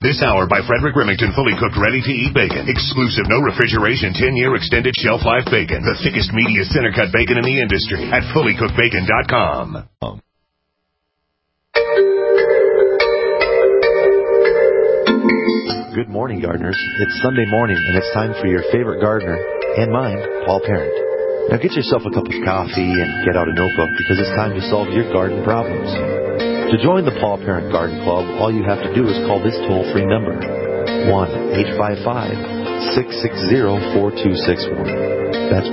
This hour by Frederick Remington, fully cooked, ready-to-eat bacon. Exclusive, no refrigeration, 10-year extended shelf life bacon. The thickest, meatiest center-cut bacon in the industry at fullycookedbacon.com. Good morning, gardeners. It's Sunday morning, and it's time for your favorite gardener, and mine, Paul Parent. Now get yourself a cup of coffee and get out a notebook because it's time to solve your garden problems. To join the Paul Parent Garden Club, all you have to do is call this toll-free number, 1-855-660-4261. That's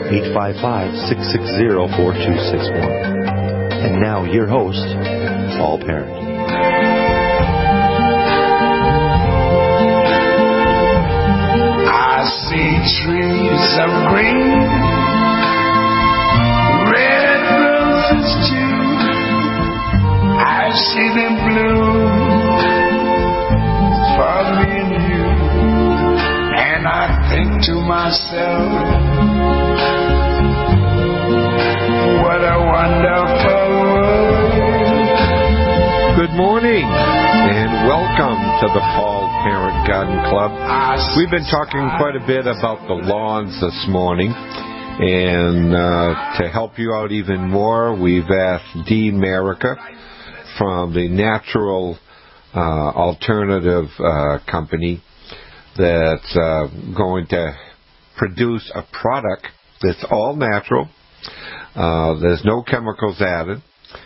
1-855-660-4261. And now your host, Paul Parent. I see trees of green, red roses too. I see them bloom for me and you, and I think to myself, what a wonderful world. Good morning, and welcome to the Paul Parent Garden Club. We've been talking quite a bit about the lawns this morning, and to help you out even more, we've asked Dee Merica from the Natural Alternative Company that's going to produce a product that's all natural, there's no chemicals added,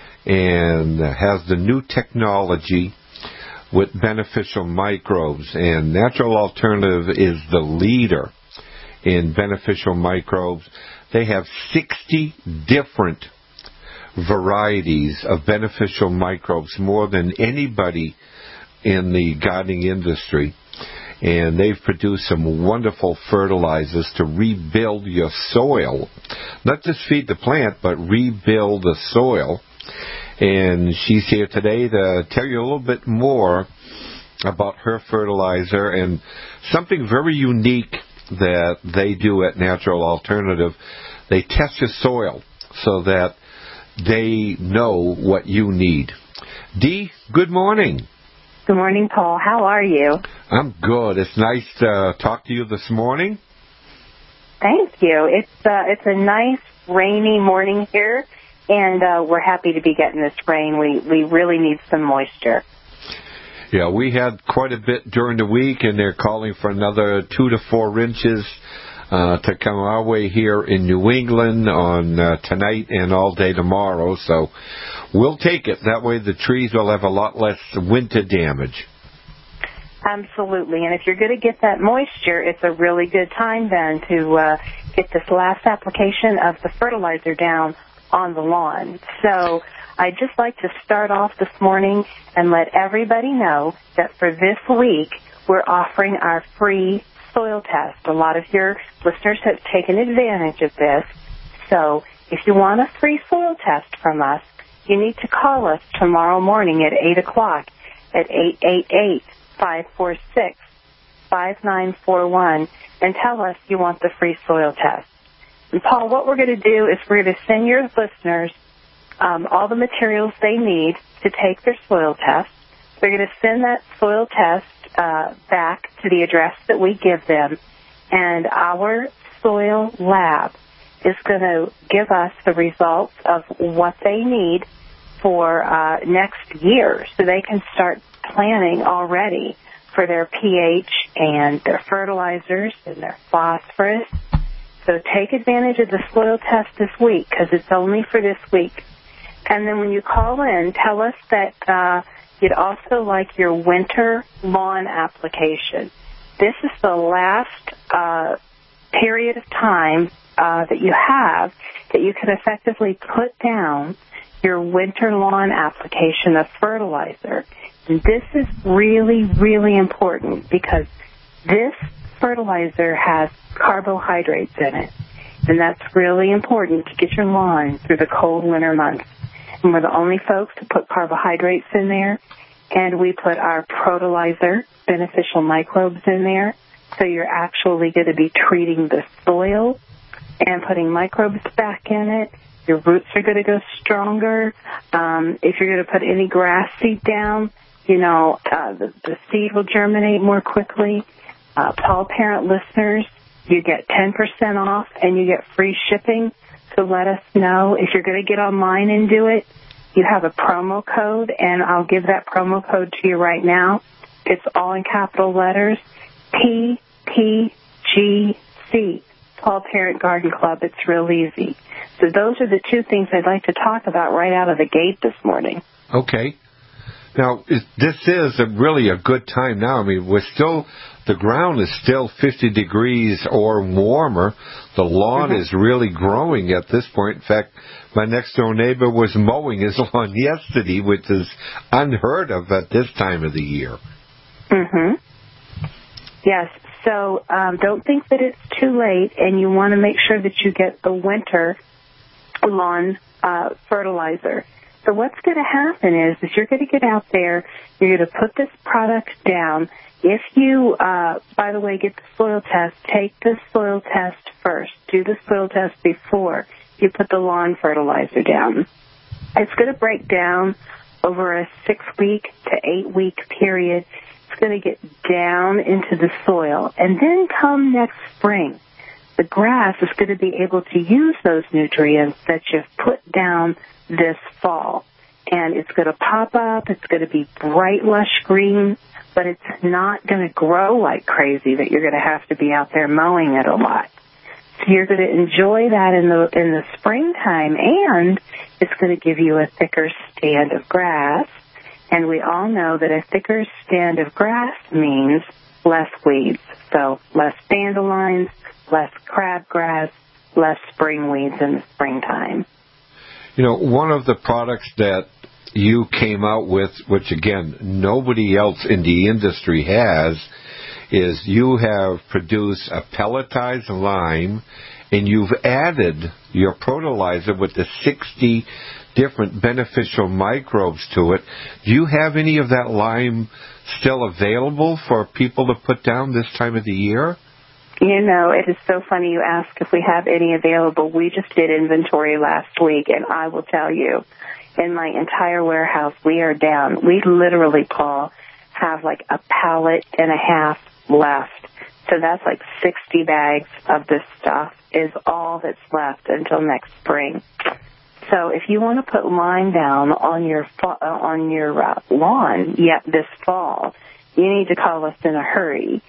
and has the new technology with beneficial microbes. And Natural Alternative is the leader in beneficial microbes. They have 60 different varieties of beneficial microbes, more than anybody in the gardening industry. And they've produced some wonderful fertilizers to rebuild your soil. Not just feed the plant, but rebuild the soil. And she's here today to tell you a little bit more about her fertilizer and something very unique that they do at Natural Alternative. They test your soil so that they know what you need. Dee, good morning. Good morning, Paul. How are you? I'm good. It's nice to talk to you this morning. Thank you. It's a nice rainy morning here, and we're happy to be getting this rain. We really need some moisture. Yeah, we had quite a bit during the week, and they're calling for another 2 to 4 inches to come our way here in New England on tonight and all day tomorrow. So we'll take it. That way the trees will have a lot less winter damage. Absolutely. And if you're going to get that moisture, it's a really good time then to get this last application of the fertilizer down on the lawn. So I'd just like to start off this morning and let everybody know that for this week, we're offering our free soil test. A lot of your listeners have taken advantage of this. So if you want a free soil test from us, you need to call us tomorrow morning at 8 o'clock at 888-546-5941 and tell us you want the free soil test. And, Paul, what we're going to do is we're going to send your listeners all the materials they need to take their soil test. They're going to send that soil test back to the address that we give them, and our soil lab is going to give us the results of what they need for next year so they can start planning already for their pH and their fertilizers and their phosphorus. So take advantage of the soil test this week because it's only for this week. And then when you call in, tell us that you'd also like your winter lawn application. This is the last period of time that you have that you can effectively put down your winter lawn application of fertilizer. And this is really, really important because this fertilizer has carbohydrates in it. And that's really important to get your lawn through the cold winter months. And we're the only folks to put carbohydrates in there. And we put our Protolizer beneficial microbes in there. So you're actually going to be treating the soil and putting microbes back in it. Your roots are going to go stronger. If you're going to put any grass seed down, the seed will germinate more quickly. Paul Parent listeners, you get 10% off and you get free shipping. So let us know if you're going to get online and do it. You have a promo code, and I'll give that promo code to you right now. It's all in capital letters, PPGC, Paul Parent Garden Club. It's real easy. So those are the two things I'd like to talk about right out of the gate this morning. Okay. Now, this is really a good time now. I mean, the ground is still 50 degrees or warmer. The lawn is really growing at this point. In fact, my next-door neighbor was mowing his lawn yesterday, which is unheard of at this time of the year. Mm-hmm. Yes, so don't think that it's too late, and you want to make sure that you get the winter lawn fertilizer. So what's going to happen is you're going to get out there, you're going to put this product down. If you, by the way, get the soil test, take the soil test first. Do the soil test before you put the lawn fertilizer down. It's going to break down over a 6-week to 8-week period. It's going to get down into the soil. And then come next spring, the grass is going to be able to use those nutrients that you've put down this fall. And it's going to pop up. It's going to be bright, lush green, but it's not going to grow like crazy that you're going to have to be out there mowing it a lot. So you're going to enjoy that in the springtime, and it's going to give you a thicker stand of grass. And we all know that a thicker stand of grass means less weeds. So less dandelions, less crabgrass, less spring weeds in the springtime. One of the products that you came out with, which, again, nobody else in the industry has, is you have produced a pelletized lime, and you've added your Protolizer with the 60 different beneficial microbes to it. Do you have any of that lime still available for people to put down this time of the year? It is so funny you ask if we have any available. We just did inventory last week, and I will tell you, in my entire warehouse, we are down. We literally, Paul, have like a pallet and a half left. So that's like 60 bags of this stuff is all that's left until next spring. So if you want to put lime down on your lawn this fall, you need to call us in a hurry.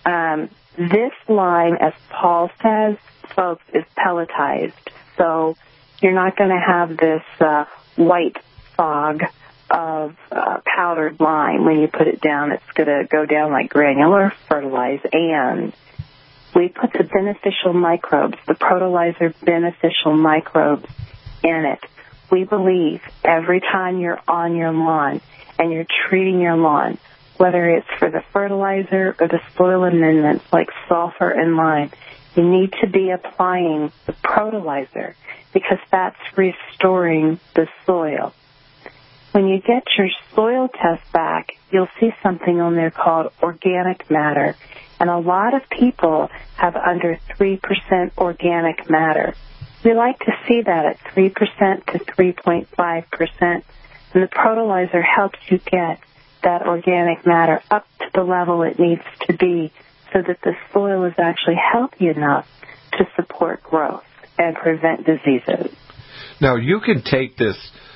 This lime, as Paul says, folks, is pelletized. So you're not going to have this white fog of powdered lime when you put it down. It's going to go down like granular fertilizer. And we put the beneficial microbes, the Protolizer beneficial microbes in it. We believe every time you're on your lawn and you're treating your lawn, whether it's for the fertilizer or the soil amendments like sulfur and lime, you need to be applying the Protolizer because that's restoring the soil. When you get your soil test back, you'll see something on there called organic matter. And a lot of people have under 3% organic matter. We like to see that at 3% to 3.5%. And the Protolizer helps you get that organic matter up to the level it needs to be so that the soil is actually healthy enough to support growth and prevent diseases. Now, you can take this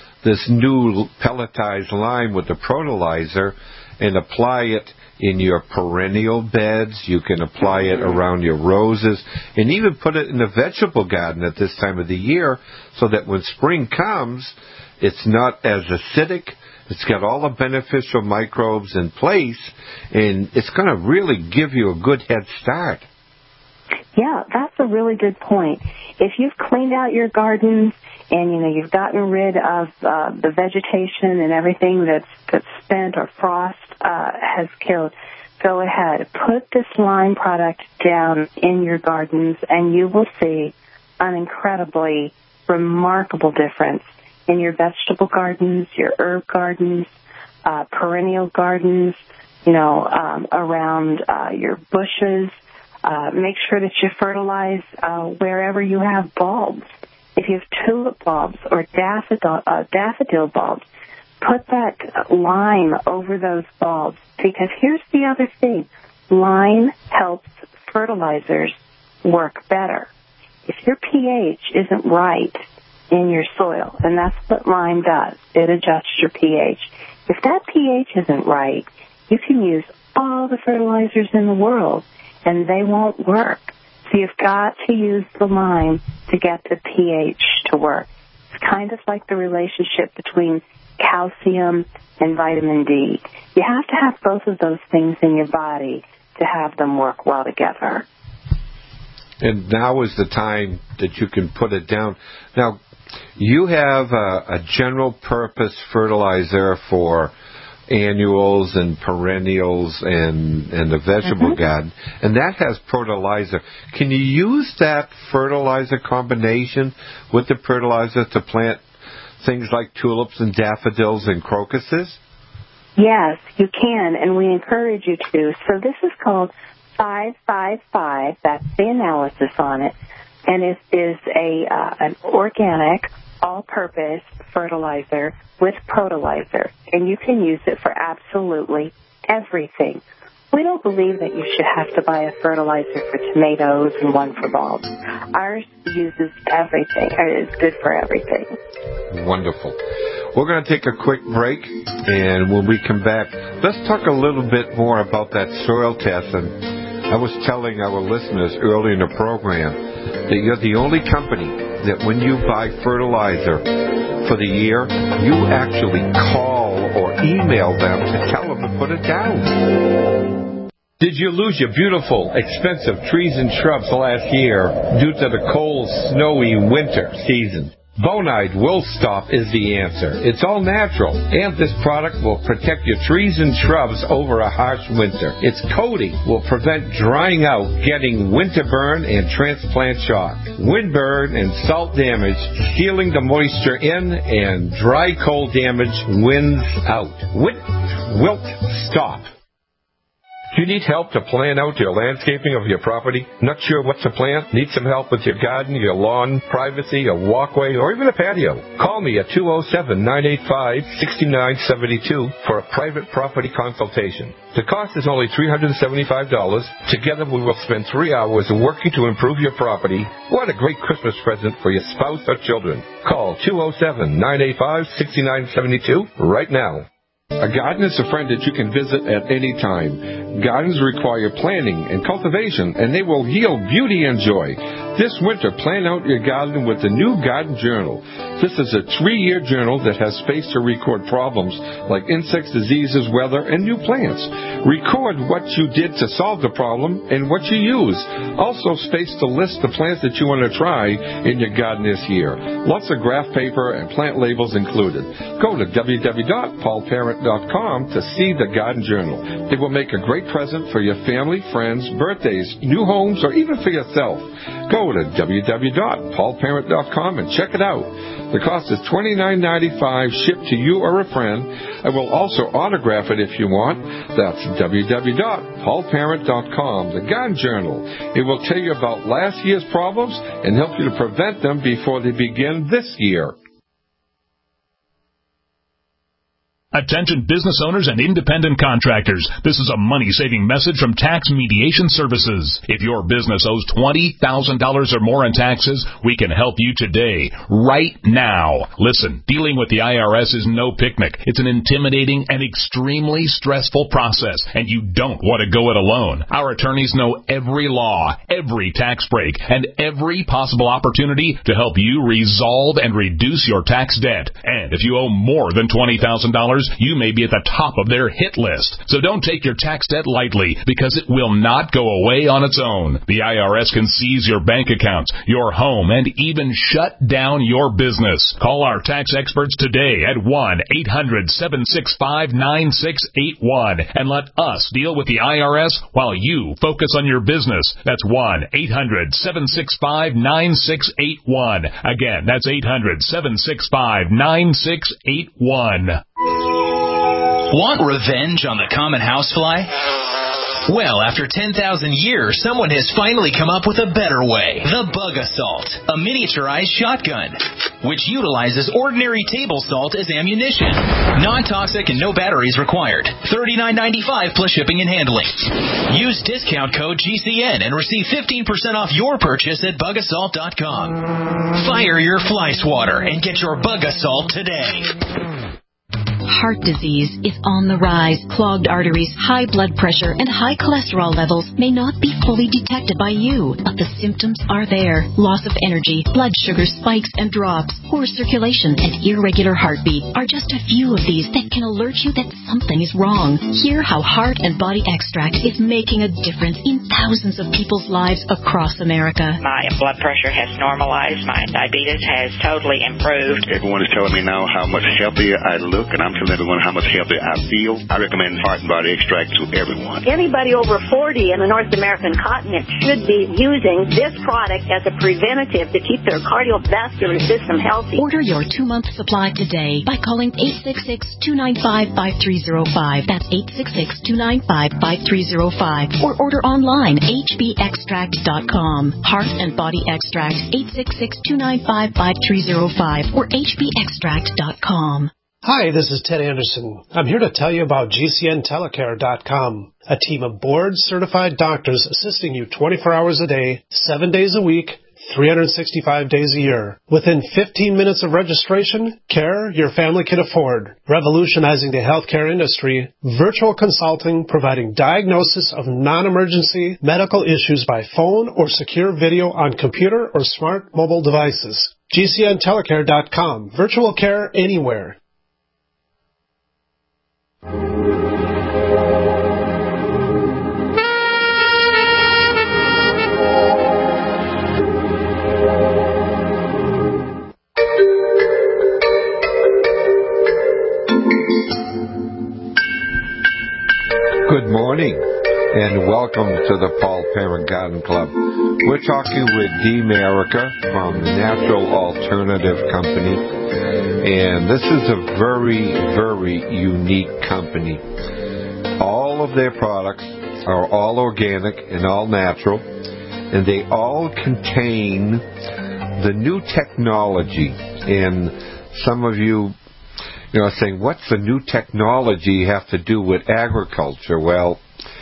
new pelletized lime with the Protolizer and apply it in your perennial beds. You can apply it around your roses and even put it in the vegetable garden at this time of the year so that when spring comes, it's not as acidic. It's got all the beneficial microbes in place, and it's going to really give you a good head start. Yeah, that's a really good point. If you've cleaned out your gardens and, you've gotten rid of the vegetation and everything that's spent or frost has killed, go ahead. Put this lime product down in your gardens, and you will see an incredibly remarkable difference in your vegetable gardens, your herb gardens, perennial gardens, around your bushes. Make sure that you fertilize wherever you have bulbs. If you have tulip bulbs or daffodil bulbs, put that lime over those bulbs, because here's the other thing. Lime helps fertilizers work better. If your pH isn't right in your soil, and that's what lime does, it adjusts your pH. If that pH isn't right, you can use all the fertilizers in the world, and they won't work. So you've got to use the lime to get the pH to work. It's kind of like the relationship between calcium and vitamin D. You have to have both of those things in your body to have them work well together. And now is the time that you can put it down. Now, you have a general purpose fertilizer for annuals and perennials and the vegetable garden, and that has Fertilizer. Can you use that fertilizer combination with the fertilizer to plant things like tulips and daffodils and crocuses? Yes, you can, and we encourage you to. So this is called 555. That's the analysis on it, and it is an organic, all-purpose fertilizer with Protolizer, and you can use it for absolutely everything. We don't believe that you should have to buy a fertilizer for tomatoes and one for bulbs. Ours uses everything, or is good for everything. Wonderful. We're going to take a quick break, and when we come back, let's talk a little bit more about that soil test. And I was telling our listeners early in the program that you're the only company that when you buy fertilizer for the year, you actually call or email them to tell them to put it down. Did you lose your beautiful, expensive trees and shrubs last year due to the cold, snowy winter season? Bonide Will Stop is the answer. It's all natural, and this product will protect your trees and shrubs over a harsh winter. Its coating will prevent drying out, getting winter burn and transplant shock, windburn and salt damage, sealing the moisture in, and dry cold damage winds out. Wilt Stop. Do you need help to plan out your landscaping of your property? Not sure what to plant? Need some help with your garden, your lawn, privacy, a walkway, or even a patio? Call me at 207-985-6972 for a private property consultation. The cost is only $375. Together we will spend 3 hours working to improve your property. What a great Christmas present for your spouse or children. Call 207-985-6972 right now. A garden is a friend that you can visit at any time. Gardens require planning and cultivation, and they will yield beauty and joy. This winter, plan out your garden with the new Garden Journal. This is a 3-year journal that has space to record problems like insects, diseases, weather, and new plants. Record what you did to solve the problem and what you use. Also space to list the plants that you want to try in your garden this year. Lots of graph paper and plant labels included. Go to www.paulparent.com to see the Garden Journal. It will make a great present for your family, friends, birthdays, new homes, or even for yourself. Go to www.paulparent.com and check it out. The cost is $29.95 shipped to you or a friend. I will also autograph it if you want. That's www.paulparent.com, the Garden Journal. It will tell you about last year's problems and help you to prevent them before they begin this year. Attention business owners and independent contractors. This is a money-saving message from Tax Mediation Services. If your business owes $20,000 or more in taxes, we can help you today, right now. Listen, dealing with the IRS is no picnic. It's an intimidating and extremely stressful process, and you don't want to go it alone. Our attorneys know every law, every tax break, and every possible opportunity to help you resolve and reduce your tax debt. And if you owe more than $20,000, you may be at the top of their hit list. So don't take your tax debt lightly, because it will not go away on its own. The IRS can seize your bank accounts, your home, and even shut down your business. Call our tax experts today at 1-800-765-9681 and let us deal with the IRS while you focus on your business. That's 1-800-765-9681. Again, that's 800-765-9681. Want revenge on the common housefly? Well, after 10,000 years, someone has finally come up with a better way. The Bug Assault, a miniaturized shotgun, which utilizes ordinary table salt as ammunition. Non-toxic and no batteries required. $39.95 plus shipping and handling. Use discount code GCN and receive 15% off your purchase at bugassault.com. Fire your fly swatter and get your Bug Assault today. Heart disease is on the rise. Clogged arteries, high blood pressure, and high cholesterol levels may not be fully detected by you, but the symptoms are there. Loss of energy, blood sugar spikes and drops, poor circulation, and irregular heartbeat are just a few of these that can alert you that something is wrong. Hear how Heart and Body Extract is making a difference in thousands of people's lives across America. My blood pressure has normalized. My diabetes has totally improved. Everyone is telling me now how much healthier I look, and I'm telling everyone how much healthier I feel. I recommend Heart and Body Extract to everyone. Anybody over 40 in the North American continent should be using this product as a preventative to keep their cardiovascular system healthy. Order your 2-month supply today by calling 866-295-5305. That's 866-295-5305. Or order online, hbextract.com. Heart and Body Extract, 866-295-5305 or hbextract.com. Hi, this is Ted Anderson. I'm here to tell you about GCNtelecare.com, a team of board-certified doctors assisting you 24 hours a day, 7 days a week, 365 days a year. Within 15 minutes of registration, care your family can afford. Revolutionizing the healthcare industry, virtual consulting providing diagnosis of non-emergency medical issues by phone or secure video on computer or smart mobile devices. GCNtelecare.com, virtual care anywhere. Good morning, and welcome to the Paul Parent Garden Club. We're talking with Demerica from the Natural Alternative Company, and this is a very, very unique company. All of their products are all organic and all natural, and they all contain the new technology. And some of you saying, what's the new technology have to do with agriculture? Well,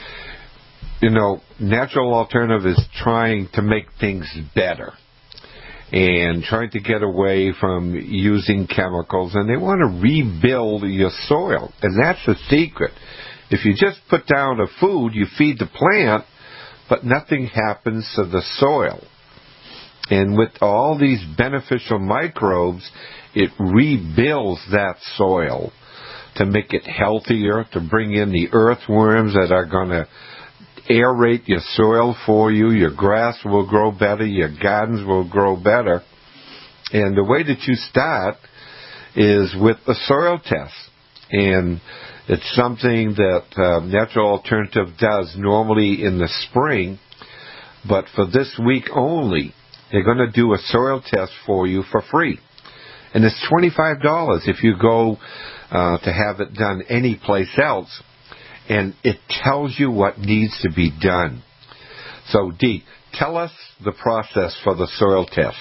Natural Alternative is trying to make things better and trying to get away from using chemicals, and they want to rebuild your soil. And that's the secret. If you just put down a food, you feed the plant, but nothing happens to the soil. And with all these beneficial microbes, it rebuilds that soil to make it healthier, to bring in the earthworms that are going to aerate your soil for you. Your grass will grow better. Your gardens will grow better. And the way that you start is with a soil test. And it's something that Natural Alternative does normally in the spring. But for this week only, they're going to do a soil test for you for free. And it's $25 if you go to have it done anyplace else. And it tells you what needs to be done. So, Dee, tell us the process for the soil test.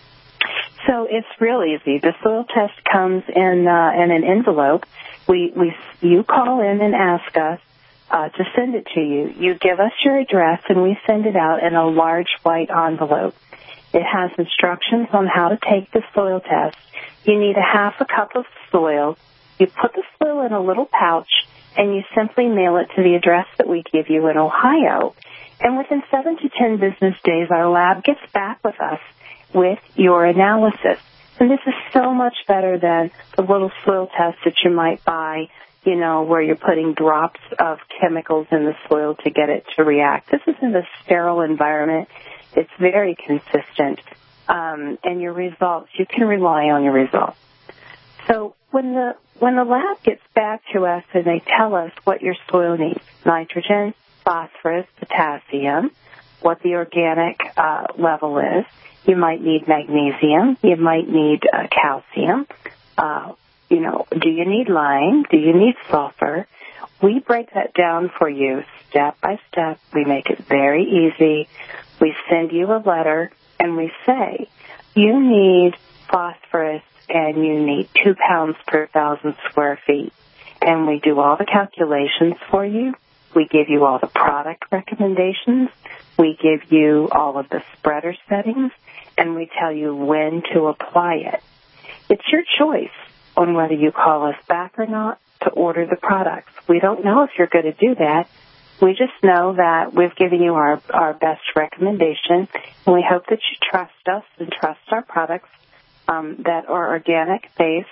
So it's real easy. The soil test comes in an envelope. You call in and ask us to send it to you. You give us your address, and we send it out in a large white envelope. It has instructions on how to take the soil test. You need a half a cup of soil. You put the soil in a little pouch, and you simply mail it to the address that we give you in Ohio. And within 7 to 10 business days, our lab gets back with us with your analysis. And this is so much better than the little soil test that you might buy, where you're putting drops of chemicals in the soil to get it to react. This is in a sterile environment. It's very consistent. And your results, you can rely on your results. So when the lab gets back to us and they tell us what your soil needs, nitrogen, phosphorus, potassium, what the organic level is, you might need magnesium, you might need calcium, do you need lime, do you need sulfur, We break that down for you step by step. We make it very easy. We send you a letter, and we say, you need phosphorus, and you need 2 pounds per 1,000 square feet. And we do all the calculations for you. We give you all the product recommendations. We give you all of the spreader settings, and we tell you when to apply it. It's your choice on whether you call us back or not to order the products. We don't know if you're going to do that. We just know that we've given you our best recommendation, and we hope that you trust us and trust our products that are organic-based,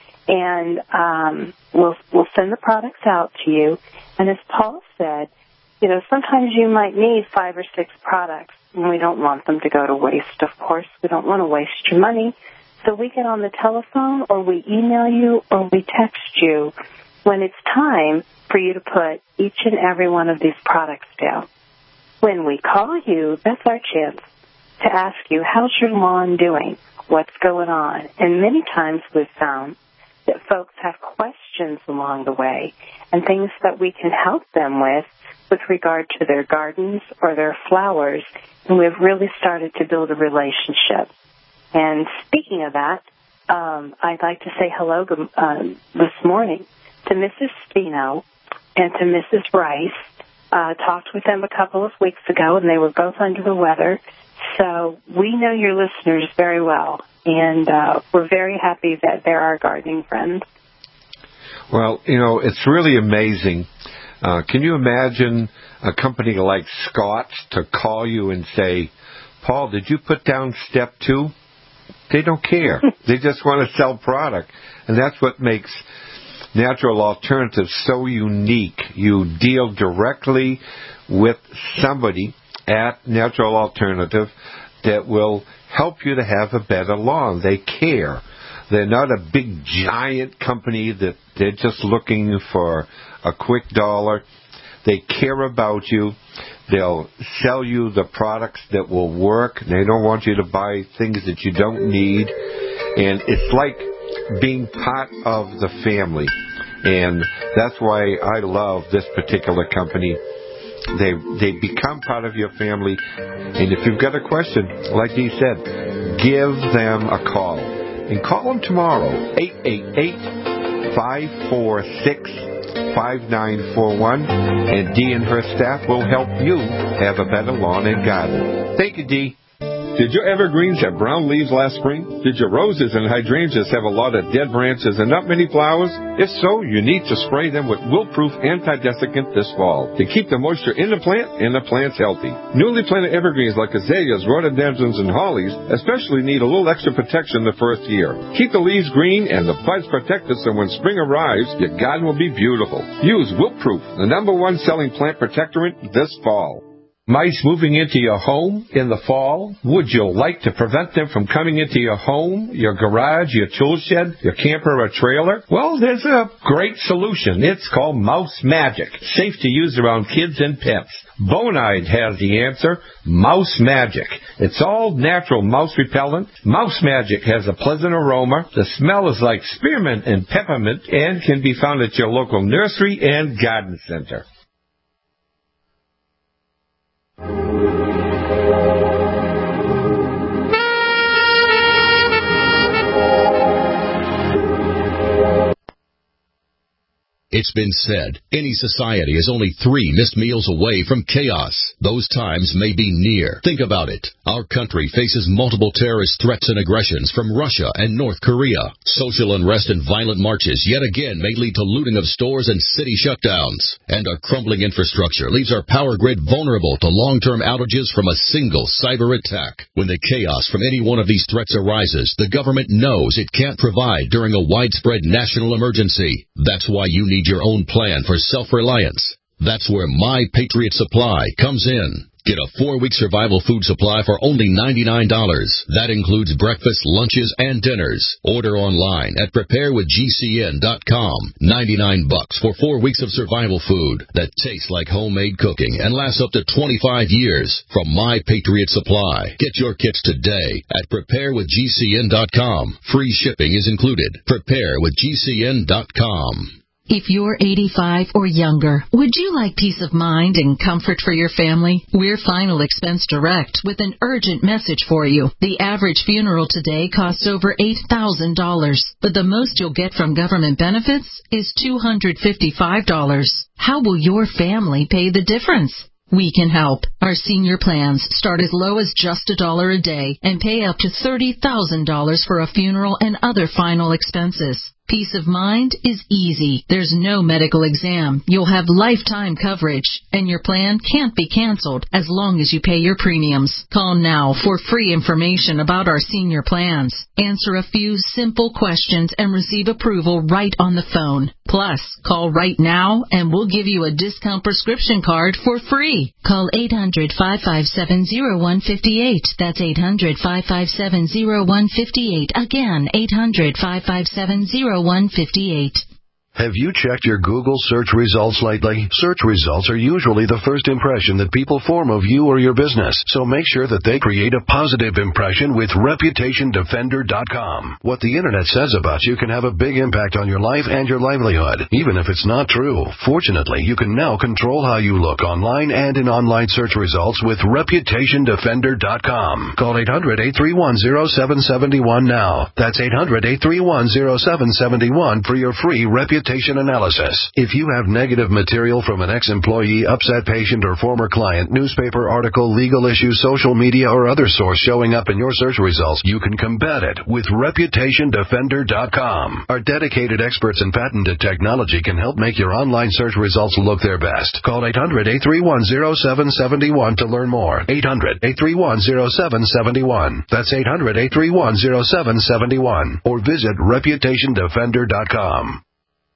and we'll send the products out to you. And as Paul said, sometimes you might need 5 or 6 products, and we don't want them to go to waste, of course. We don't want to waste your money. So we get on the telephone, or we email you, or we text you when it's time for you to put each and every one of these products down. When we call you, that's our chance to ask you, how's your lawn doing? What's going on? And many times we've found that folks have questions along the way and things that we can help them with regard to their gardens or their flowers, and we've really started to build a relationship. And speaking of that, I'd like to say hello this morning to Mrs. Spino and to Mrs. Rice. Talked with them a couple of weeks ago, and they were both under the weather. So we know your listeners very well, and we're very happy that they're our gardening friends. Well, it's really amazing. Can you imagine a company like Scott's to call you and say, Paul, did you put down step 2? They don't care. They just want to sell product. And that's what makes Natural Alternatives so unique. You deal directly with somebody at Natural Alternative that will help you to have a better lawn. They care. They're not a big, giant company that they're just looking for a quick dollar. They care about you. They'll sell you the products that will work. They don't want you to buy things that you don't need. And it's like being part of the family. And that's why I love this particular company. They become part of your family. And if you've got a question, like he said, give them a call. And call them tomorrow, 888-546-5941. And Dee and her staff will help you have a better lawn and garden. Thank you, Dee. Did your evergreens have brown leaves last spring? Did your roses and hydrangeas have a lot of dead branches and not many flowers? If so, you need to spray them with Wilt-Proof Anti-Desiccant this fall to keep the moisture in the plant and the plants healthy. Newly planted evergreens like azaleas, rhododendrons, and hollies especially need a little extra protection the first year. Keep the leaves green and the buds protected so when spring arrives, your garden will be beautiful. Use Wilt-Proof, the #1 selling plant protectorant this fall. Mice moving into your home in the fall? Would you like to prevent them from coming into your home, your garage, your tool shed, your camper or trailer? Well, there's a great solution. It's called Mouse Magic. Safe to use around kids and pets. Bonide has the answer. Mouse Magic. It's all natural mouse repellent. Mouse Magic has a pleasant aroma. The smell is like spearmint and peppermint and can be found at your local nursery and garden center. It's been said, any society is only 3 missed meals away from chaos. Those times may be near. Think about it. Our country faces multiple terrorist threats and aggressions from Russia and North Korea. Social unrest and violent marches yet again may lead to looting of stores and city shutdowns. And our crumbling infrastructure leaves our power grid vulnerable to long-term outages from a single cyber attack. When the chaos from any one of these threats arises, the government knows it can't provide during a widespread national emergency. That's why you need your own plan for self-reliance. That's where My Patriot Supply comes in. Get a 4-week survival food supply for only $99. That includes breakfast, lunches, and dinners. Order online at preparewithgcn.com. $99 for 4 weeks of survival food that tastes like homemade cooking and lasts up to 25 years from My Patriot Supply. Get your kits today at preparewithgcn.com. Free shipping is included. Preparewithgcn.com. If you're 85 or younger, would you like peace of mind and comfort for your family? We're Final Expense Direct with an urgent message for you. The average funeral today costs over $8,000, but the most you'll get from government benefits is $255. How will your family pay the difference? We can help. Our senior plans start as low as just $1 a day and pay up to $30,000 for a funeral and other final expenses. Peace of mind is easy. There's no medical exam. You'll have lifetime coverage, and your plan can't be canceled as long as you pay your premiums. Call now for free information about our senior plans. Answer a few simple questions and receive approval right on the phone. Plus, call right now and we'll give you a discount prescription card for free. Call 800-557-0158. That's 800-557-0158. Again, 800-557-0158. Have you checked your Google search results lately? Search results are usually the first impression that people form of you or your business, so make sure that they create a positive impression with ReputationDefender.com. What the Internet says about you can have a big impact on your life and your livelihood, even if it's not true. Fortunately, you can now control how you look online and in online search results with ReputationDefender.com. Call 800-831-0771 now. That's 800-831-0771 for your free reputation analysis. If you have negative material from an ex-employee, upset patient, or former client, newspaper article, legal issue, social media, or other source showing up in your search results, you can combat it with ReputationDefender.com. Our dedicated experts in patented technology can help make your online search results look their best. Call 800-831-0771 to learn more. 800-831-0771. That's 800-831-0771. Or visit ReputationDefender.com.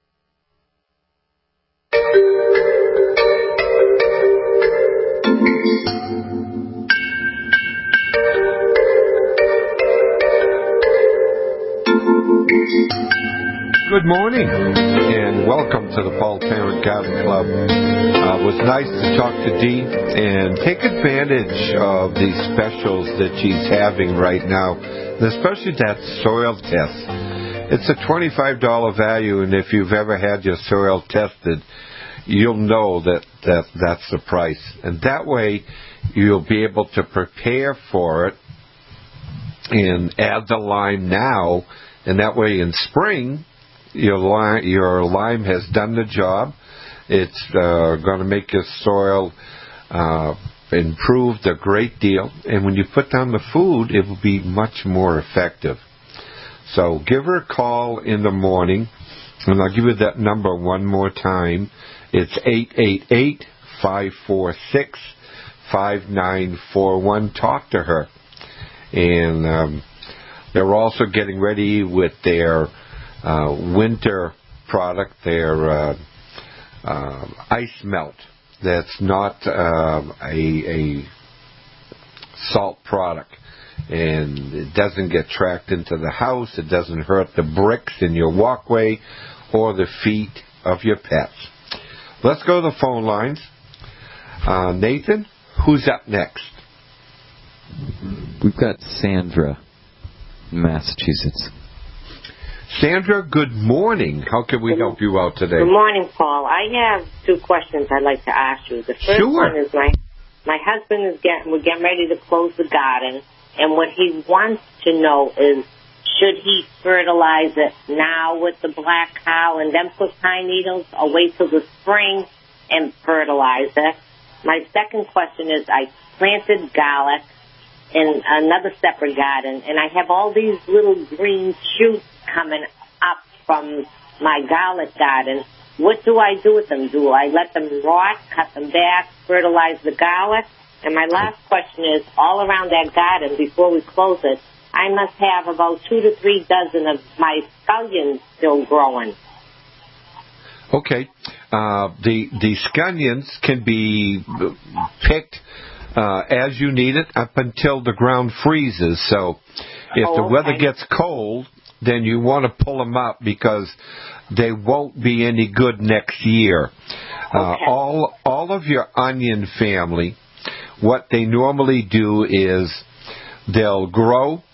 Good morning, and welcome to the Paul Parent Garden Club. It was nice to talk to Dee and take advantage of the specials that she's having right now, and especially that soil test. It's a $25 value, and if you've ever had your soil tested, you'll know that's the price. And that way, you'll be able to prepare for it and add the lime now, and that way in spring, your lime has done the job. It's going to make your soil improved a great deal. And when you put down the food, it will be much more effective. So give her a call in the morning, and I'll give you that number one more time. It's 888-546-5941. Talk to her. And they're also getting ready with their winter product, their ice melt. That's not a salt product, and it doesn't get tracked into the house. It doesn't hurt the bricks in your walkway or the feet of your pets. Let's go to the phone lines. Nathan, who's up next? We've got Sandra in Massachusetts. Sandra, good morning. How can we help you out today? Good morning, Paul. I have two questions I'd like to ask you. The first one is my husband is we're getting ready to close the garden, and what he wants to know is, should he fertilize it now with the black cow and then put pine needles, or wait till the spring and fertilize it? My second question is, I planted garlic in another separate garden, and I have all these little green shoots coming up from my garlic garden. What do I do with them? Do I let them rot, cut them back, fertilize the garlic? And my last question is, all around that garden, before we close it, I must have about 2 to 3 dozen of my scallions still growing. Okay. The scallions can be picked as you need it up until the ground freezes. So if the weather gets cold, then you want to pull them up because they won't be any good next year. All of your onion family, what they normally do is they'll grow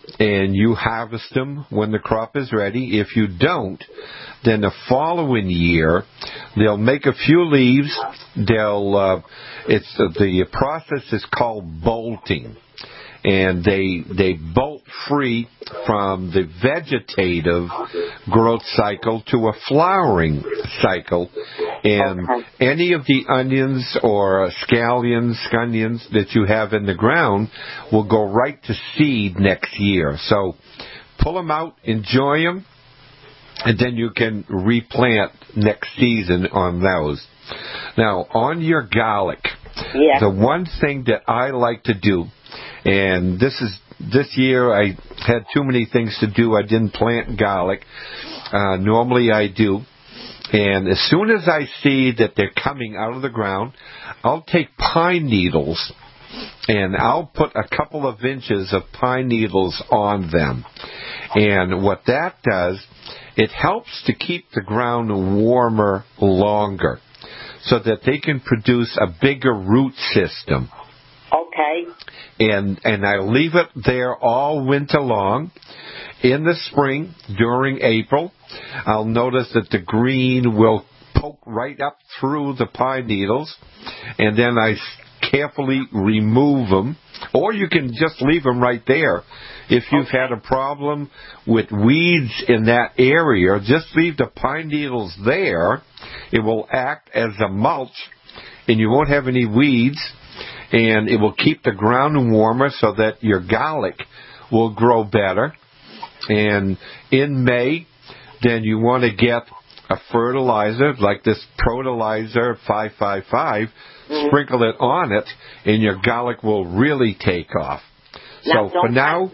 and you harvest them when the crop is ready. If you don't, then the following year they'll make a few leaves. The process is called bolting, and they bolt free from the vegetative growth cycle to a flowering cycle. And any of the onions or scallions that you have in the ground will go right to seed next year. So pull them out, enjoy them, and then you can replant next season on those. Now, on your garlic, the one thing that I like to do, and this year I had too many things to do. I didn't plant garlic. Normally I do. And as soon as I see that they're coming out of the ground, I'll take pine needles and I'll put a couple of inches of pine needles on them. And what that does, it helps to keep the ground warmer longer so that they can produce a bigger root system. Okay. And I leave it there all winter long. In the spring, during April, I'll notice that the green will poke right up through the pine needles, and then I carefully remove them. Or you can just leave them right there. If you've had a problem with weeds in that area, just leave the pine needles there. It will act as a mulch, and you won't have any weeds, and it will keep the ground warmer so that your garlic will grow better. And in May, then you want to get a fertilizer like this Protalizer 555, sprinkle it on it, and your garlic will really take off. So for now,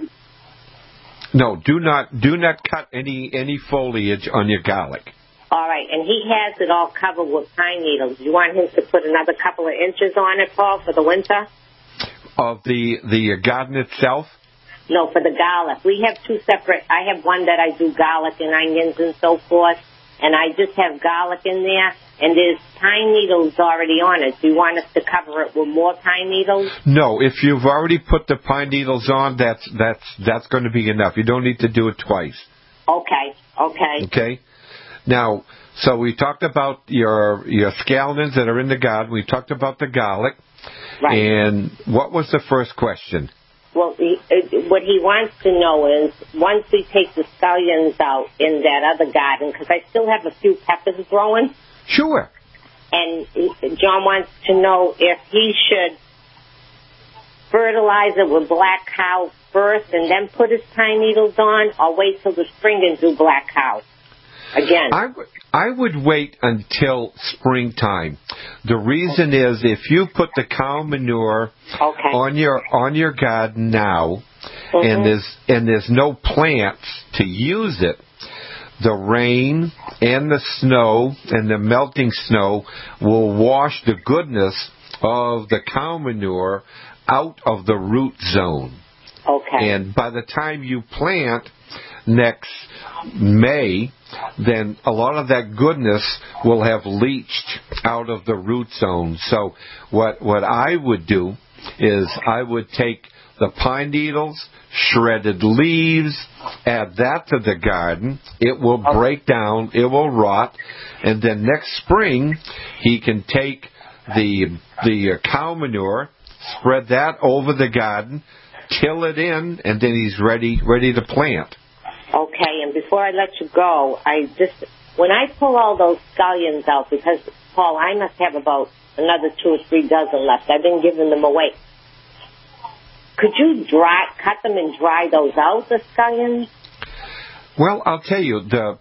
no, do not cut any foliage on your garlic. All right, and he has it all covered with pine needles. You want him to put another couple of inches on it, Paul, for the winter? Of the garden itself? No, for the garlic. We have two separate. I have one that I do garlic and onions and so forth, and I just have garlic in there, and there's pine needles already on it. Do you want us to cover it with more pine needles? No, if you've already put the pine needles on, that's going to be enough. You don't need to do it twice. Okay. Now, so we talked about your scallions that are in the garden. We talked about the garlic. Right. And what was the first question? Well, what he wants to know is, once we take the scallions out in that other garden, because I still have a few peppers growing. Sure. And John wants to know if he should fertilize it with black cow first and then put his pine needles on, or wait till the spring and do black cow again. I would wait until springtime. The reason is, if you put the cow manure on your garden now, and there's no plants to use it, the rain and the snow and the melting snow will wash the goodness of the cow manure out of the root zone. Okay. And by the time you plant next May, then a lot of that goodness will have leached out of the root zone. So what I would do is I would take the pine needles, shredded leaves, add that to the garden. It will break down, it will rot, and then next spring he can take the cow manure, spread that over the garden, till it in, and then he's ready to plant. Okay, and before I let you go, when I pull all those scallions out, because, Paul, I must have about another 2 or 3 dozen left. I've been giving them away. Could you cut them and dry those out, the scallions? Well, I'll tell you, the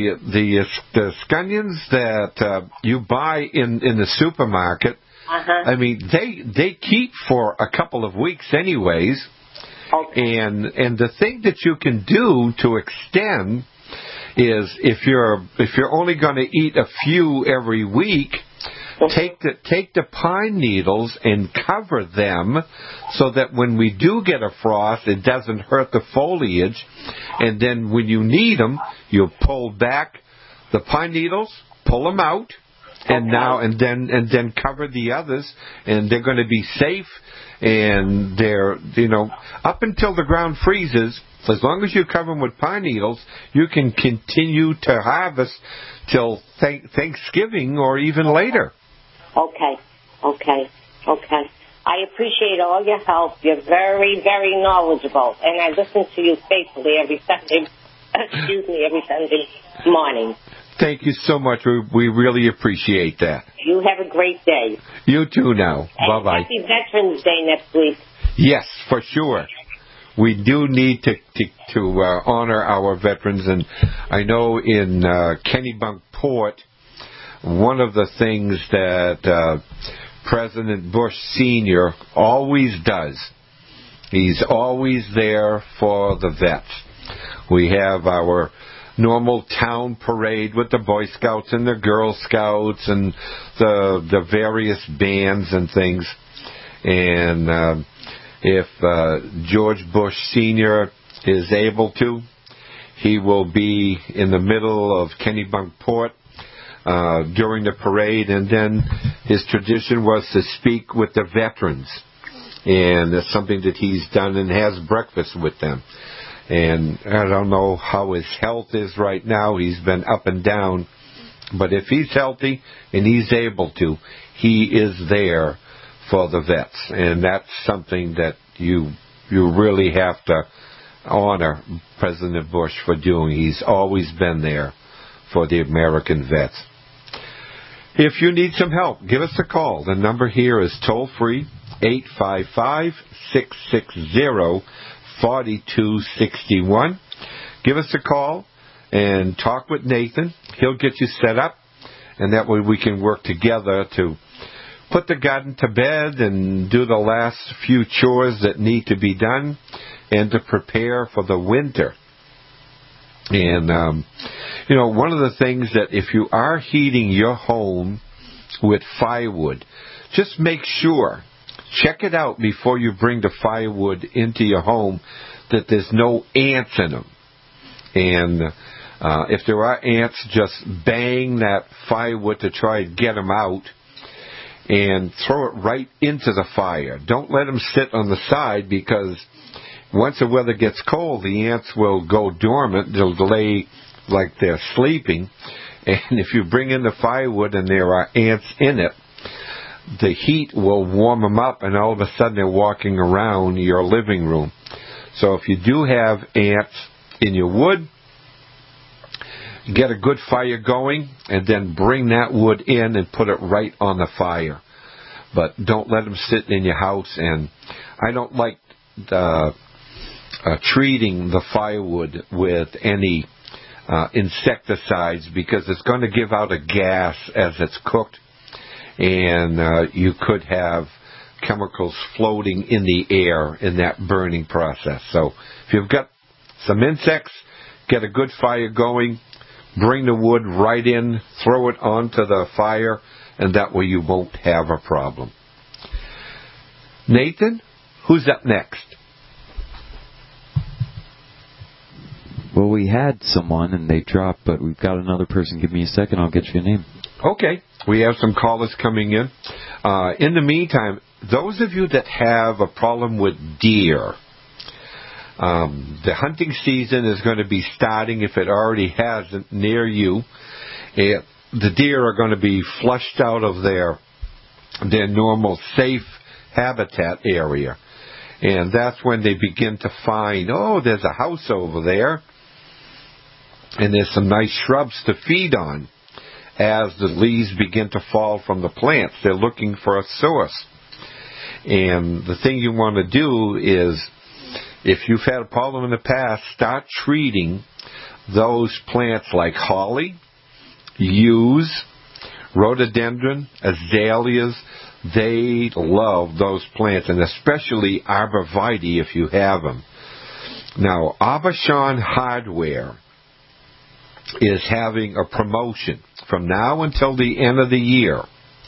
scallions that you buy in the supermarket, I mean, they keep for a couple of weeks anyways. Okay. And the thing that you can do to extend is, if you're only going to eat a few every week, take the pine needles and cover them so that when we do get a frost, it doesn't hurt the foliage. And then when you need them, you pull back the pine needles, pull them out, and then cover the others, and they're going to be safe. And they're, up until the ground freezes, as long as you cover them with pine needles, you can continue to harvest till Thanksgiving or even later. Okay. I appreciate all your help. You're very, very knowledgeable. And I listen to you faithfully every Sunday morning. Thank you so much. We really appreciate that. You have a great day. You too now. And bye-bye. Happy Veterans Day next week. Yes, for sure. We do need to honor our veterans. And I know in Kennebunkport, one of the things that President Bush Sr. always does, he's always there for the vets. We have our normal town parade with the Boy Scouts and the Girl Scouts and the various bands and things. And if George Bush Sr. is able to, he will be in the middle of Kennebunkport during the parade, and then his tradition was to speak with the veterans. And it's something that he's done, and has breakfast with them. And I don't know how his health is right now. He's been up and down. But if he's healthy and he's able to, he is there for the vets. And that's something that you really have to honor President Bush for doing. He's always been there for the American vets. If you need some help, give us a call. The number here is toll-free, 855-660-4261. Give us a call and talk with Nathan. He'll get you set up, and that way we can work together to put the garden to bed and do the last few chores that need to be done and to prepare for the winter. And, one of the things that if you are heating your home with firewood, just make sure, check it out before you bring the firewood into your home, that there's no ants in them. And if there are ants, just bang that firewood to try and get them out and throw it right into the fire. Don't let them sit on the side, because once the weather gets cold, the ants will go dormant. They'll lay like they're sleeping. And if you bring in the firewood and there are ants in it, the heat will warm them up, and all of a sudden they're walking around your living room. So if you do have ants in your wood, get a good fire going, and then bring that wood in and put it right on the fire. But don't let them sit in your house. And I don't like treating the firewood with any insecticides, because it's going to give out a gas as it's cooked, and you could have chemicals floating in the air in that burning process. So if you've got some insects, get a good fire going, bring the wood right in, throw it onto the fire, and that way you won't have a problem. Nathan, who's up next? Well, we had someone and they dropped, but we've got another person. Give me a second, I'll get you a name. Okay. We have some callers coming in. In the meantime, those of you that have a problem with deer, the hunting season is going to be starting, if it already hasn't, near you. The deer are going to be flushed out of their normal safe habitat area. And that's when they begin to find, there's a house over there, and there's some nice shrubs to feed on. As the leaves begin to fall from the plants, they're looking for a source. And the thing you want to do is, if you've had a problem in the past, start treating those plants like holly, yews, rhododendron, azaleas. They love those plants, and especially arborvitae if you have them. Now, Aubuchon Hardware is having a promotion from now until the end of the year.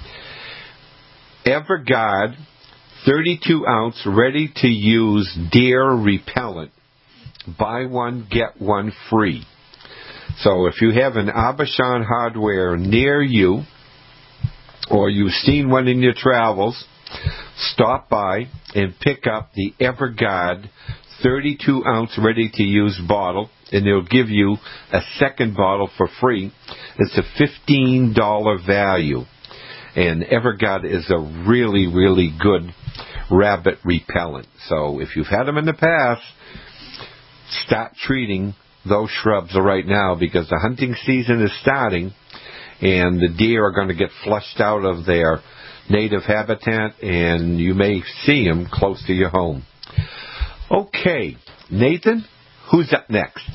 EverGuard 32-ounce ready-to-use deer repellent. Buy one, get one free. So if you have an Aubuchon Hardware near you, or you've seen one in your travels, stop by and pick up the Everguard 32-ounce ready-to-use bottle, and they'll give you a second bottle for free. It's a $15 value. And Everguard is a really, really good rabbit repellent. So if you've had them in the past, start treating those shrubs right now, because the hunting season is starting and the deer are going to get flushed out of their native habitat, and you may see them close to your home. Okay, Nathan, who's up next?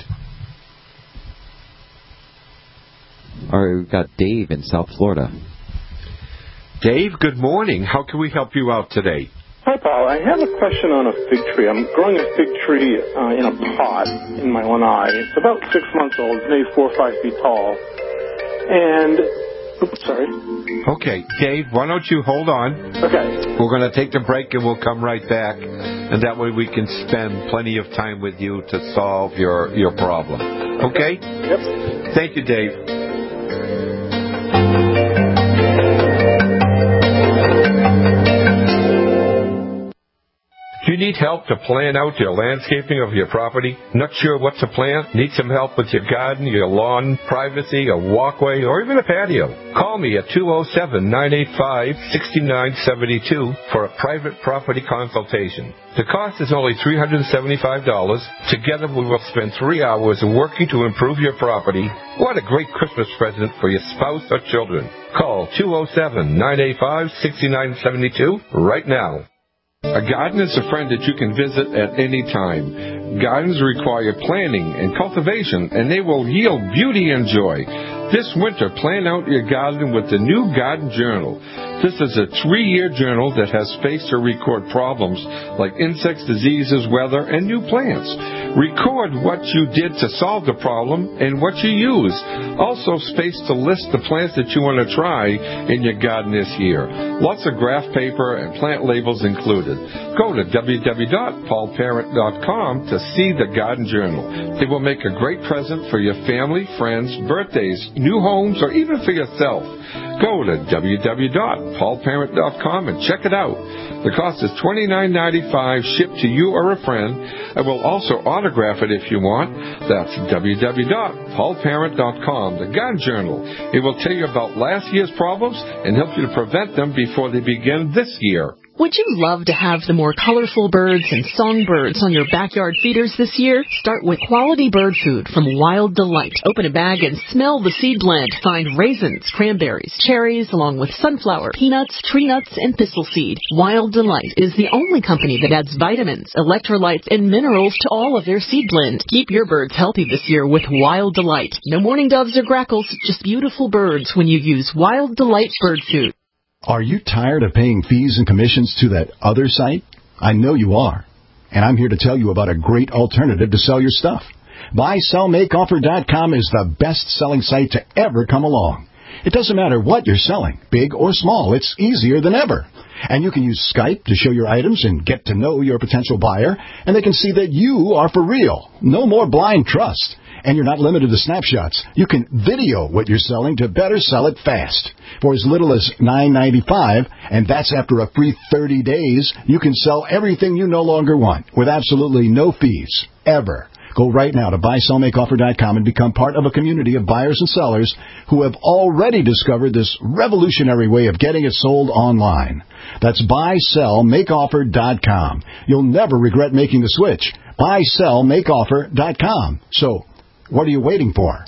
All right, we've got Dave in South Florida. Dave, good morning. How can we help you out today? Hi, Paul. I have a question on a fig tree. I'm growing a fig tree in a pot in my lanai. It's about 6 months old. It's maybe 4 or 5 feet tall. And, oops, sorry. Okay, Dave, why don't you hold on? Okay. We're going to take the break and we'll come right back. And that way we can spend plenty of time with you to solve your problem. Okay? Yep. Thank you, Dave. Do you need help to plan out your landscaping of your property? Not sure what to plant? Need some help with your garden, your lawn, privacy, a walkway, or even a patio? Call me at 207-985-6972 for a private property consultation. The cost is only $375. Together we will spend 3 hours working to improve your property. What a great Christmas present for your spouse or children. Call 207-985-6972 right now. A garden is a friend that you can visit at any time. Gardens require planning and cultivation, and they will yield beauty and joy. This winter, plan out your garden with the new Garden Journal. This is a 3-year journal that has space to record problems like insects, diseases, weather, and new plants. Record what you did to solve the problem and what you used. Also space to list the plants that you want to try in your garden this year. Lots of graph paper and plant labels included. Go to www.paulparent.com to see the Garden Journal. It will make a great present for your family, friends, birthdays, new homes, or even for yourself. Go to www.paulparent.com and check it out. The cost is $29.95 shipped to you or a friend. I will also autograph it if you want. That's www.paulparent.com, the Garden Journal. It will tell you about last year's problems and help you to prevent them before they begin this year. Would you love to have the more colorful birds and songbirds on your backyard feeders this year? Start with quality bird food from Wild Delight. Open a bag and smell the seed blend. Find raisins, cranberries, cherries, along with sunflower, peanuts, tree nuts, and thistle seed. Wild Delight is the only company that adds vitamins, electrolytes, and minerals to all of their seed blend. Keep your birds healthy this year with Wild Delight. No mourning doves or grackles, just beautiful birds when you use Wild Delight bird food. Are you tired of paying fees and commissions to that other site? I know you are. And I'm here to tell you about a great alternative to sell your stuff. BuySellMakeOffer.com is the best-selling site to ever come along. It doesn't matter what you're selling, big or small, it's easier than ever. And you can use Skype to show your items and get to know your potential buyer, and they can see that you are for real. No more blind trust. And you're not limited to snapshots. You can video what you're selling to better sell it fast. For as little as $9.95, and that's after a free 30 days, you can sell everything you no longer want with absolutely no fees, ever. Go right now to BuySellMakeOffer.com and become part of a community of buyers and sellers who have already discovered this revolutionary way of getting it sold online. That's BuySellMakeOffer.com. You'll never regret making the switch. BuySellMakeOffer.com. So, what are you waiting for?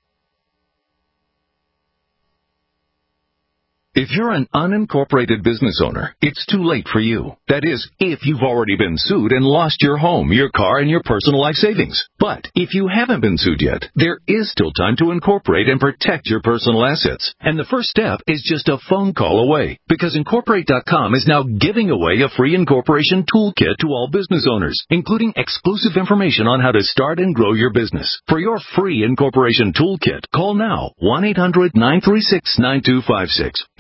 If you're an unincorporated business owner, it's too late for you. That is, if you've already been sued and lost your home, your car, and your personal life savings. But if you haven't been sued yet, there is still time to incorporate and protect your personal assets. And the first step is just a phone call away, because Incorporate.com is now giving away a free incorporation toolkit to all business owners, including exclusive information on how to start and grow your business. For your free incorporation toolkit, call now 1-800-936-9256.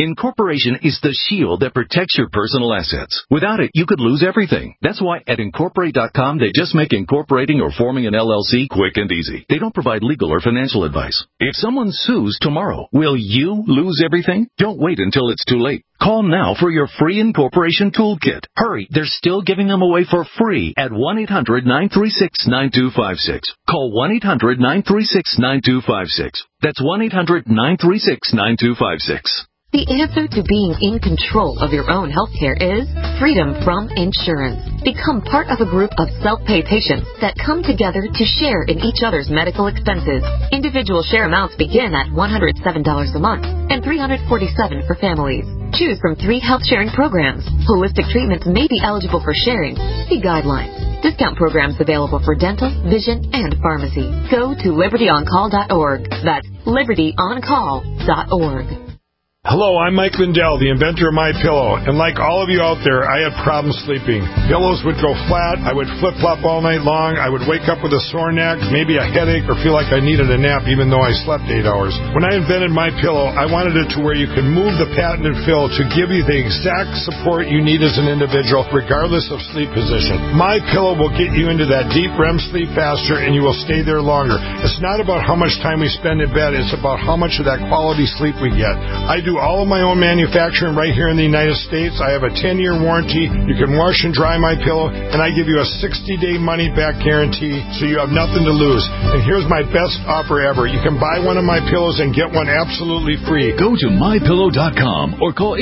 Incorporation is the shield that protects your personal assets. Without it, you could lose everything. That's why at Incorporate.com, they just make incorporating or forming an LLC quick and easy. They don't provide legal or financial advice. If someone sues tomorrow, will you lose everything? Don't wait until it's too late. Call now for your free incorporation toolkit. Hurry, they're still giving them away for free at 1-800-936-9256. Call 1-800-936-9256. That's 1-800-936-9256. The answer to being in control of your own healthcare is freedom from insurance. Become part of a group of self-pay patients that come together to share in each other's medical expenses. Individual share amounts begin at $107 a month and $347 for families. Choose from 3 health-sharing programs. Holistic treatments may be eligible for sharing. See guidelines. Discount programs available for dental, vision, and pharmacy. Go to libertyoncall.org. That's libertyoncall.org. Hello, I'm Mike Lindell, the inventor of MyPillow, and like all of you out there, I had problems sleeping. Pillows would go flat, I would flip-flop all night long, I would wake up with a sore neck, maybe a headache, or feel like I needed a nap even though I slept 8 hours. When I invented MyPillow, I wanted it to where you could move the patented fill to give you the exact support you need as an individual, regardless of sleep position. MyPillow will get you into that deep REM sleep faster, and you will stay there longer. It's not about how much time we spend in bed, it's about how much of that quality sleep we get. I do all of my own manufacturing right here in the United States. I have a 10-year warranty. You can wash and dry MyPillow, and I give you a 60-day money-back guarantee, so you have nothing to lose. And here's my best offer ever. You can buy one of my pillows and get one absolutely free. Go to MyPillow.com or call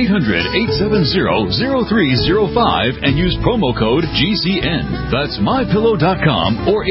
800-870-0305 and use promo code GCN. That's MyPillow.com or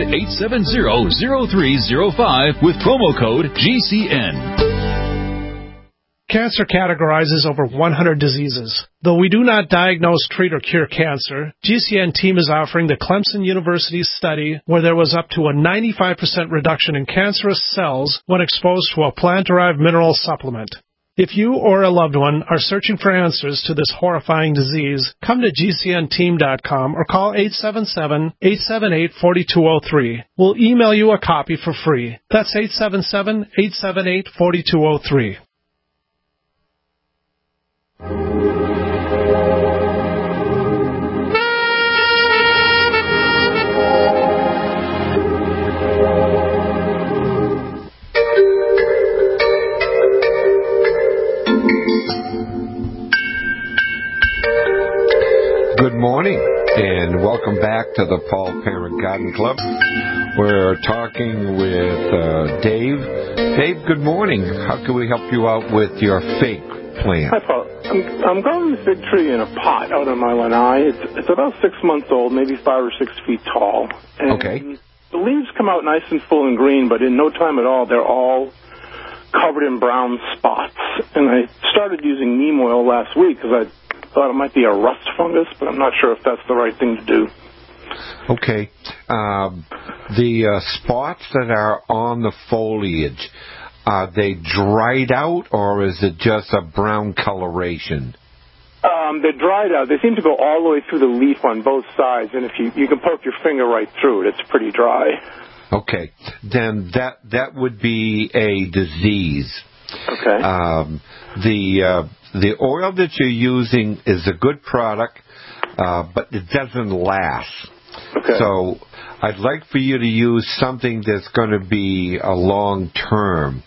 800-870-0305 with promo code GCN. Cancer categorizes over 100 diseases. Though we do not diagnose, treat, or cure cancer, GCN team is offering the Clemson University study where there was up to a 95% reduction in cancerous cells when exposed to a plant-derived mineral supplement. If you or a loved one are searching for answers to this horrifying disease, come to GCNteam.com or call 877-878-4203. We'll email you a copy for free. That's 877-878-4203. Good morning, and welcome back to the Paul Parent Garden Club. We're talking with Dave. Dave, good morning. How can we help you out with your fig plant? Hi, Paul. I'm growing this big tree in a pot out on my lanai. It's about 6 months old, maybe 5 or 6 feet tall. And okay. The leaves come out nice and full and green, but in no time at all, they're all covered in brown spots. And I started using neem oil last week because I thought it might be a rust fungus, but I'm not sure if that's the right thing to do. Okay. The spots that are on the foliage, are they dried out, or is it just a brown coloration? They're dried out. They seem to go all the way through the leaf on both sides, and if you can poke your finger right through it, it's pretty dry. Okay. Then that would be a disease. Okay. The oil that you're using is a good product, but it doesn't last. Okay. So I'd like for you to use something that's going to be a long term.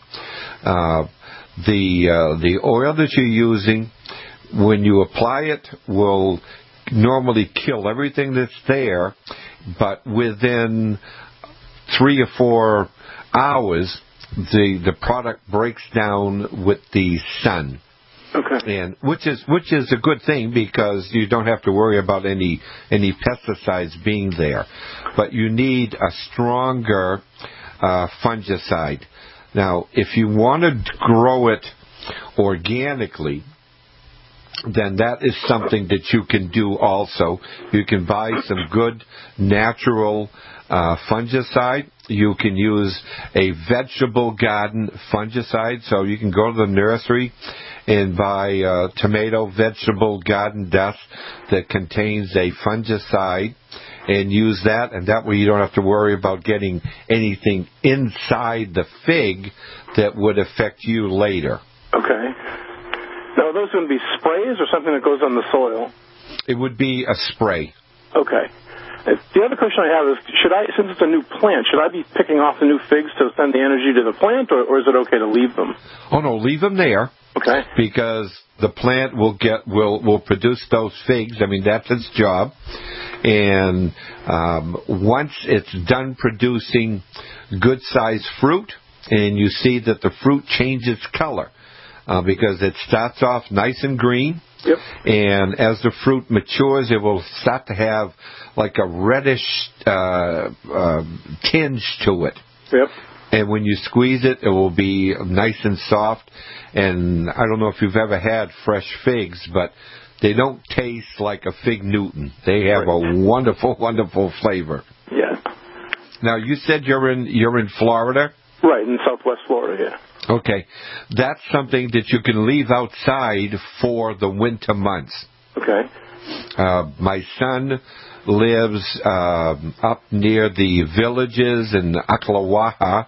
The oil that you're using, when you apply it, will normally kill everything that's there, but within 3 or 4 hours, the product breaks down with the sun. Okay. And which is a good thing because you don't have to worry about any pesticides being there. But you need a stronger fungicide. Now, if you want to grow it organically, then that is something that you can do also. You can buy some good natural fungicide. You can use a vegetable garden fungicide. So you can go to the nursery and buy tomato vegetable garden dust that contains a fungicide and use that. And that way you don't have to worry about getting anything inside the fig that would affect you later. Okay. Now, those going to be sprays or something that goes on the soil? It would be a spray. Okay. The other question I have is, since it's a new plant, should I be picking off the new figs to send the energy to the plant, or is it okay to leave them? Oh, no, leave them there. Okay. Because the plant will produce those figs. I mean, that's its job. And once it's done producing good-sized fruit, and you see that the fruit changes color, because it starts off nice and green, yep. And as the fruit matures, it will start to have like a reddish tinge to it. Yep. And when you squeeze it, it will be nice and soft. And I don't know if you've ever had fresh figs, but they don't taste like a fig Newton. They have a wonderful, wonderful flavor. Yeah. Now, you said you're in Florida? Right, in Southwest Florida, yeah. Okay. That's something that you can leave outside for the winter months. Okay. My son lives up near the villages in Ocklawaha.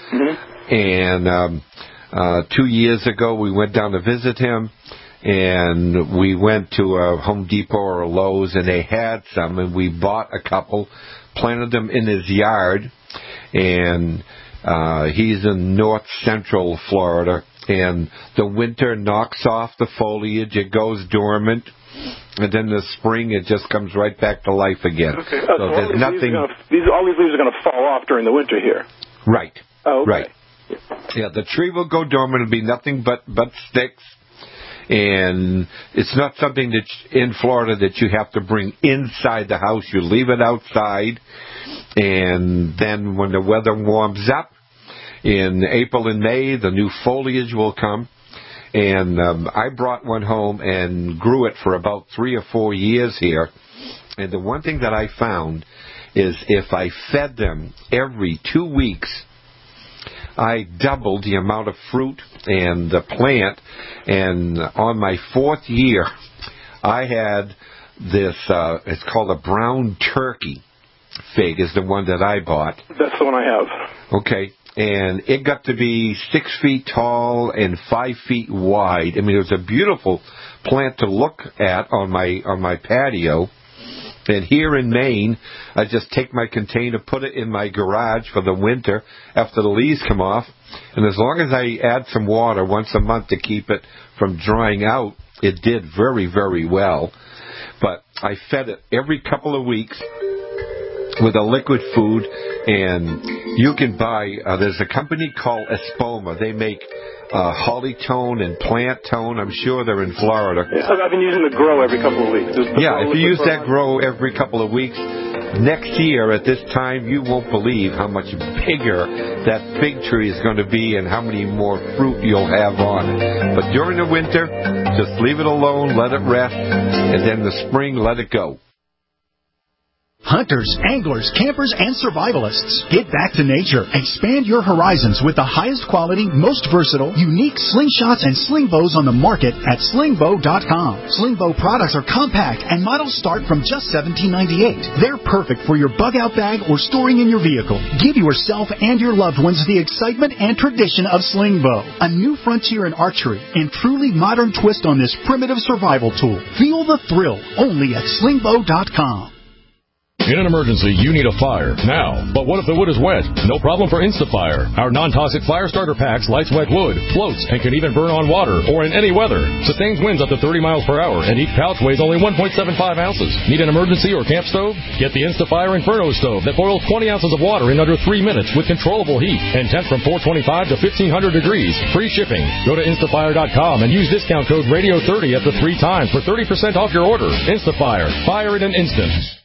Mm-hmm. And 2 years ago, we went down to visit him. And we went to a Home Depot or a Lowe's, and they had some, and we bought a couple, planted them in his yard, and he's in north central Florida, and the winter knocks off the foliage, it goes dormant, and then the spring it just comes right back to life again. Okay. So there's nothing. All these leaves are going to fall off during the winter here. Right. Oh, okay. Right. Yeah, the tree will go dormant. It'll be nothing but sticks. And it's not something that in Florida that you have to bring inside the house. You leave it outside, and then when the weather warms up in April and May, the new foliage will come. And I brought one home and grew it for about 3 or 4 years here. And the one thing that I found is if I fed them every 2 weeks, I doubled the amount of fruit and the plant, and on my 4th year, I had this, it's called a brown turkey fig is the one that I bought. That's the one I have. Okay, and it got to be 6 feet tall and 5 feet wide. I mean, it was a beautiful plant to look at on my patio. And here in Maine, I just take my container, put it in my garage for the winter after the leaves come off. And as long as I add some water once a month to keep it from drying out, it did very, very well. But I fed it every couple of weeks with a liquid food. And you can buy, there's a company called Espoma. They make holly tone and plant tone. I'm sure they're in Florida. I've been using the Grow every couple of weeks. Yeah, if you use that Grow every couple of weeks, next year at this time, you won't believe how much bigger that fig tree is going to be and how many more fruit you'll have on it. But during the winter, just leave it alone, let it rest, and then the spring, let it go. Hunters, anglers, campers, and survivalists. Get back to nature. Expand your horizons with the highest quality, most versatile, unique slingshots and sling bows on the market at slingbow.com. Slingbow products are compact and models start from just $17.98. They're perfect for your bug-out bag or storing in your vehicle. Give yourself and your loved ones the excitement and tradition of Slingbow, a new frontier in archery and truly modern twist on this primitive survival tool. Feel the thrill only at slingbow.com. In an emergency, you need a fire now. But what if the wood is wet? No problem for InstaFire. Our non-toxic fire starter packs lights wet wood, floats, and can even burn on water or in any weather. Sustains winds up to 30 miles per hour, and each pouch weighs only 1.75 ounces. Need an emergency or camp stove? Get the InstaFire Inferno stove that boils 20 ounces of water in under 3 minutes with controllable heat and temp from 425 to 1500 degrees. Free shipping. Go to instafire.com and use discount code RADIO30 up to 3 times for 30% off your order. InstaFire. Fire in an instant.